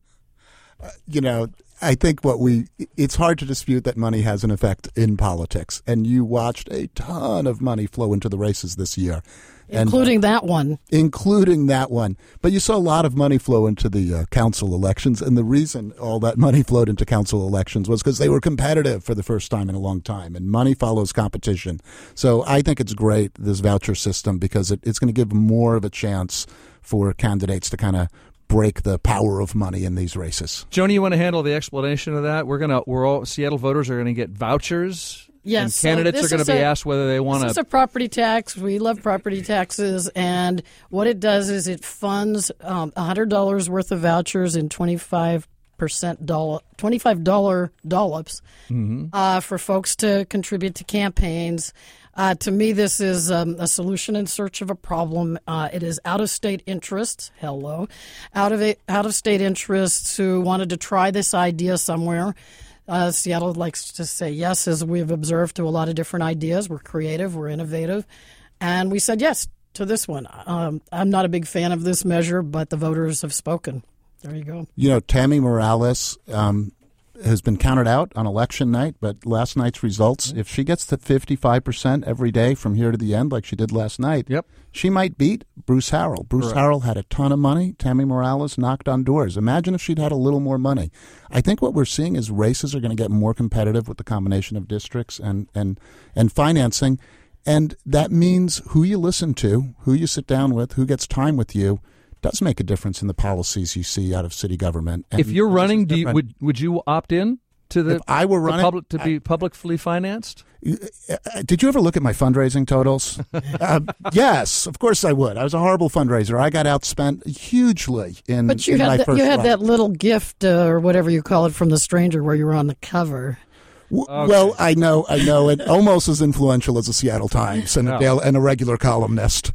You know, I think what we it's hard to dispute that money has an effect in politics, and you watched a ton of money flow into the races this year, and, Including that one. including that one. But you saw a lot of money flow into the uh, council elections, and the reason all that money flowed into council elections was because they were competitive for the first time in a long time, and money follows competition. So I think it's great, this voucher system, because it, it's going to give more of a chance for candidates to kind of break the power of money in these races. Joni, you want to handle the explanation of that? We're gonna, we're all Seattle voters are going to get vouchers. Yes, and so candidates this are going is to be a- asked whether they want This is to. a property tax. We love property taxes, and what it does is it funds um, one hundred dollars worth of vouchers in twenty-five percent dollar, twenty-five dollars dollops Mm-hmm. uh, for folks to contribute to campaigns. Uh, to me, this is um, a solution in search of a problem. Uh, it is out-of-state interests. Hello, out of it, out-of-state interests who wanted to try this idea somewhere. Uh, Seattle likes to say yes, as we've observed, to a lot of different ideas. We're creative, we're innovative, and we said yes to this one. Um, I'm not a big fan of this measure, but the voters have spoken. There you go. You know, Tammy Morales um, has been counted out on election night, but last night's results, if she gets to fifty-five percent every day from here to the end, like she did last night, Yep. she might beat Bruce Harrell. Bruce Correct. Harrell had a ton of money. Tammy Morales knocked on doors. Imagine if she'd had a little more money. I think what we're seeing is races are going to get more competitive with the combination of districts and, and, and financing. And that means who you listen to, who you sit down with, who gets time with you, does make a difference in the policies you see out of city government. And If you're this is running, do you, different. would would you opt in to the? If I were the running- public, to be publicly financed. Uh, Did you ever look at my fundraising totals? uh, yes, of course I would. I was a horrible fundraiser. I got outspent hugely in, But you in my had that, first you had run. that little gift uh, or whatever you call it from the stranger where you were on the cover. W- Well, I know, I know it almost as influential as the Seattle Times and, No. a, dail- and a regular columnist.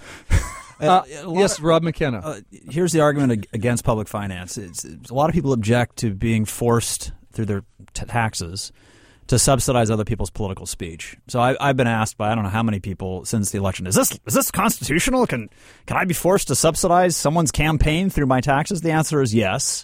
Uh, a lot yes, of- Rob McKenna. Uh, here's the argument ag- against public finance. It's, it's, a lot of people object to being forced through their t- taxes to subsidize other people's political speech. So I, I've been asked by I don't know how many people since the election: Is this is this constitutional? Can can I be forced to subsidize someone's campaign through my taxes? The answer is yes.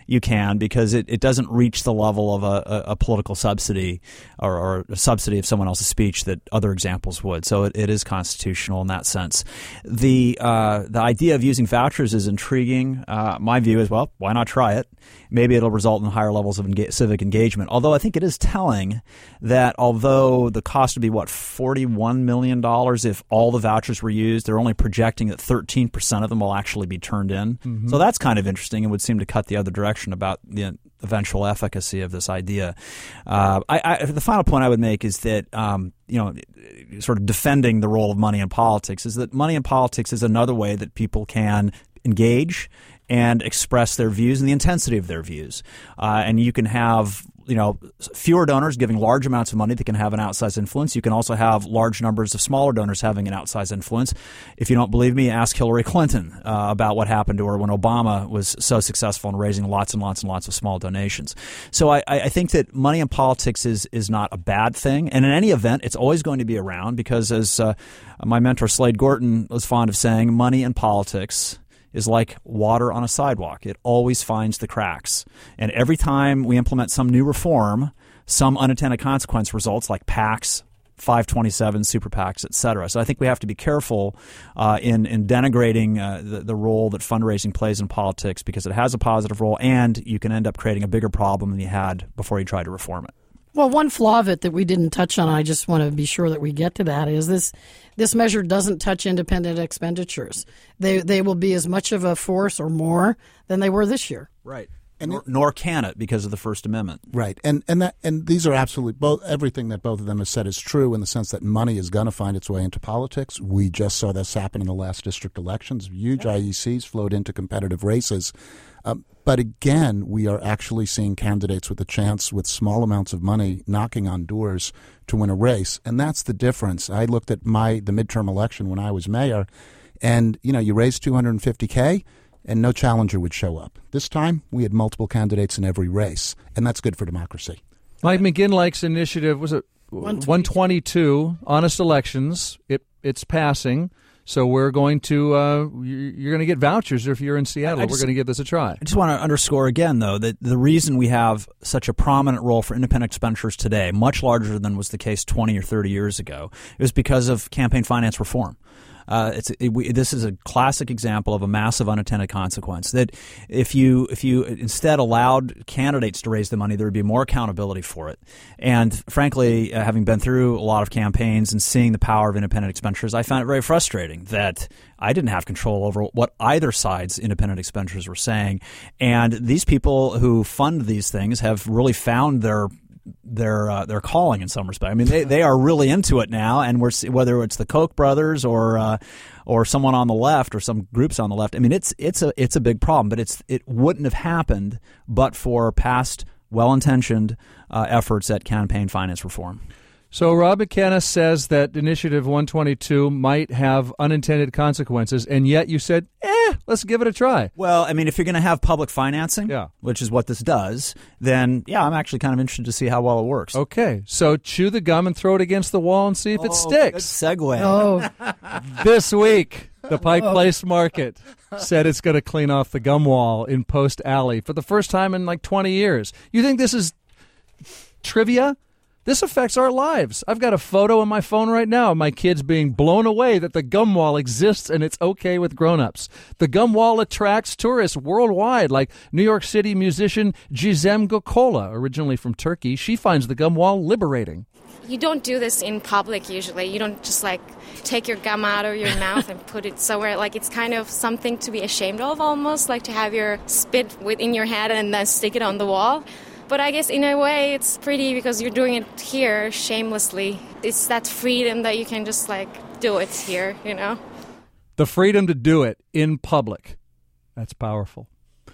you can, because it, it doesn't reach the level of a, a, a political subsidy or, or a subsidy of someone else's speech that other examples would. So it, it is constitutional in that sense. The uh, the idea of using vouchers is intriguing. Uh, my view is, well, why not try it? Maybe it'll result in higher levels of enga- civic engagement. Although I think it is telling that although the cost would be, what, forty-one million dollars if all the vouchers were used, they're only projecting that thirteen percent of them will actually be turned in. Mm-hmm. So that's kind of interesting and would seem to cut the other direction about the eventual efficacy of this idea. Uh, I, I, the final point I would make is that, um, you know, sort of defending the role of money in politics is that money in politics is another way that people can engage and express their views and the intensity of their views. Uh, and you can have, you know, fewer donors giving large amounts of money that can have an outsized influence. You can also have large numbers of smaller donors having an outsized influence. If you don't believe me, ask Hillary Clinton uh, about what happened to her when Obama was so successful in raising lots and lots and lots of small donations. So I, I think that money in politics is is not a bad thing. And in any event, it's always going to be around because, as uh, my mentor Slade Gorton was fond of saying, money in politics is like water on a sidewalk. It always finds the cracks. And every time we implement some new reform, some unintended consequence results, like PACs, five twenty-seven, super PACs, et cetera. So I think we have to be careful uh, in, in denigrating uh, the, the role that fundraising plays in politics, because it has a positive role, and you can end up creating a bigger problem than you had before you tried to reform it. Well, one flaw of it that we didn't touch on, I just want to be sure that we get to that, is this this measure doesn't touch independent expenditures. They they will be as much of a force or more than they were this year. Right. And nor, nor can it because of the First Amendment. Right. And and that and these are absolutely both everything that both of them have said is true in the sense that money is going to find its way into politics. We just saw this happen in the last district elections. Huge I E Cs flowed into competitive races. Um, but again, we are actually seeing candidates with a chance with small amounts of money knocking on doors to win a race. And that's the difference. I looked at my the midterm election when I was mayor, and, you know, you raise two hundred fifty K and no challenger would show up. This time, we had multiple candidates in every race, and that's good for democracy. Mike McGinley's initiative, was it one twenty-two, Honest Elections? It It's passing. So we're going to uh, you're going to get vouchers if you're in Seattle. Just, we're going to give this a try. I just want to underscore again, though, that the reason we have such a prominent role for independent expenditures today, much larger than was the case twenty or thirty years ago, is because of campaign finance reform. Uh, it's it, we, this is a classic example of a massive unintended consequence. That if you if you instead allowed candidates to raise the money, there would be more accountability for it. And frankly, uh, having been through a lot of campaigns and seeing the power of independent expenditures, I found it very frustrating that I didn't have control over what either side's independent expenditures were saying. And these people who fund these things have really found their their uh, their calling in some respect. I mean, they, they are really into it now, and we're whether it's the Koch brothers or uh, or someone on the left or some groups on the left. I mean, it's it's a it's a big problem, but it's it wouldn't have happened but for past well-intentioned uh, efforts at campaign finance reform. So Rob McKenna says that Initiative one twenty-two might have unintended consequences, and yet you said, eh, let's give it a try. Well, I mean, if you're going to have public financing, yeah. which is what this does, then, yeah, I'm actually kind of interested to see how well it works. Okay, so chew the gum and throw it against the wall and see if oh, it sticks. Good segue. Oh. This week, the Pike Place Market said it's going to clean off the gum wall in Post Alley for the first time in like twenty years. You think this is trivia? This affects our lives. I've got a photo on my phone right now of my kids being blown away that the gum wall exists and it's okay with grown-ups. The gum wall attracts tourists worldwide, like New York City musician Gizem Gokola, originally from Turkey. She finds the gum wall liberating. You don't do this in public usually. You don't just like take your gum out of your mouth and put it somewhere. Like it's kind of something to be ashamed of almost, like to have your spit within your head and then stick it on the wall. But I guess in a way it's pretty because you're doing it here shamelessly. It's that freedom that you can just like do it here, you know? The freedom to do it in public. That's powerful.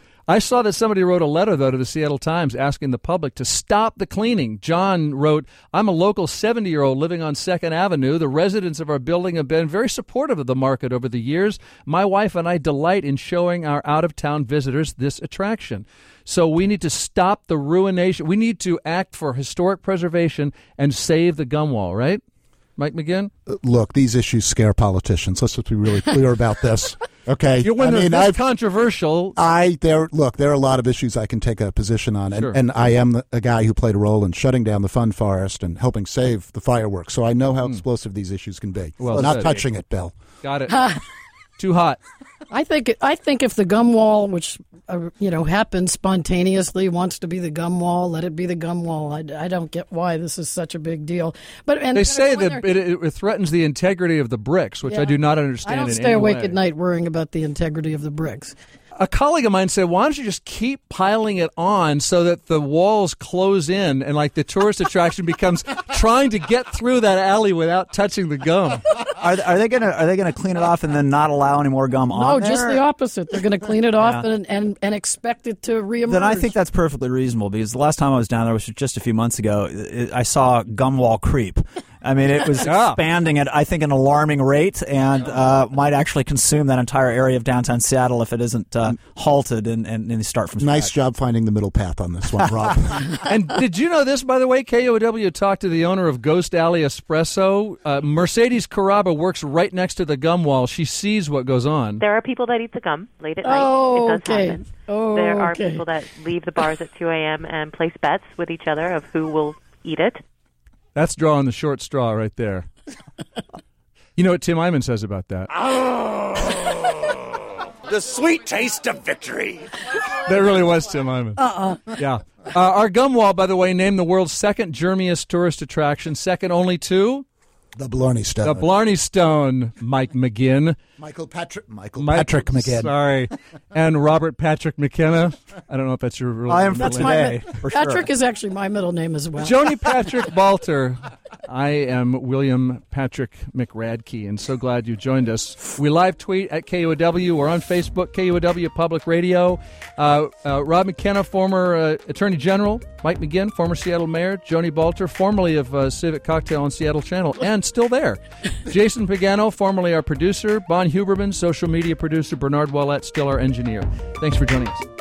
I saw that somebody wrote a letter, though, to the Seattle Times asking the public to stop the cleaning. John wrote, I'm a local seventy-year-old living on second Avenue. The residents of our building have been very supportive of the market over the years. My wife and I delight in showing our out-of-town visitors this attraction. So we need to stop the ruination. We need to act for historic preservation and save the gum wall, right? Mike McGinn? Uh, look, these issues scare politicians. Let's just be really clear about this. Okay, You when I they're mean, this I've, controversial. I there look. There are a lot of issues I can take a position on, and, Sure. and I am the, a guy who played a role in shutting down the Fun Forest and helping save the fireworks. So I know how explosive these issues can be. Well not said. touching it, Bill. Got it. Too hot. I think I think if the gum wall, which uh, you know happens spontaneously, wants to be the gum wall, let it be the gum wall. I, I don't get why this is such a big deal. But and They say when that they're- it, it threatens the integrity of the bricks, which Yeah. I do not I understand don't in stay any awake way. at night worrying about the integrity of the bricks. A colleague of mine said, why don't you just keep piling it on so that the walls close in and like the tourist attraction becomes trying to get through that alley without touching the gum. Are, are they gonna Are they gonna clean it off and then not allow any more gum No, on there? just the opposite. They're going to clean it off Yeah. and, and and expect it to reemerge. Then I think that's perfectly reasonable because the last time I was down there, which was just a few months ago, it, I saw gum wall creep. I mean, it was Yeah. expanding at, I think, an alarming rate and uh, might actually consume that entire area of downtown Seattle if it isn't uh, halted and, and, and start from Nice scratch. job finding the middle path on this one, Rob. And did you know this, by the way? K O W talked to the owner of Ghost Alley Espresso. Uh, Mercedes Carrabba works right next to the gum wall. She sees what goes on. There are people that eat the gum late at Oh, night. It does okay. happen. Oh, there are okay. people that leave the bars at two a.m. and place bets with each other of who will eat it. That's drawing the short straw right there. You know what Tim Eyman says about that? The sweet taste of victory. That really was Tim Eyman. Uh-uh. Yeah. Uh, our gum wall, by the way, named the world's second germiest tourist attraction, second only to The Blarney Stone. the Blarney Stone, Mike McGinn. Michael Patrick. Michael Mike- Patrick McGinn. Sorry. And Robert Patrick McKenna. I don't know if that's your real I am middle for name. My today, mi- for sure. Patrick is actually my middle name as well. Joni Patrick Balter. I am William Patrick McRadkey, and so glad you joined us. We live tweet at K O W. We're on Facebook, K O W Public Radio. Uh, uh, Rob McKenna, former uh, Attorney General. Mike McGinn, former Seattle Mayor. Joni Balter, formerly of uh, Civic Cocktail on Seattle Channel, and still there. Jason Pagano, formerly our producer. Bon Huberman, social media producer. Bernard Wallette, still our engineer. Thanks for joining us.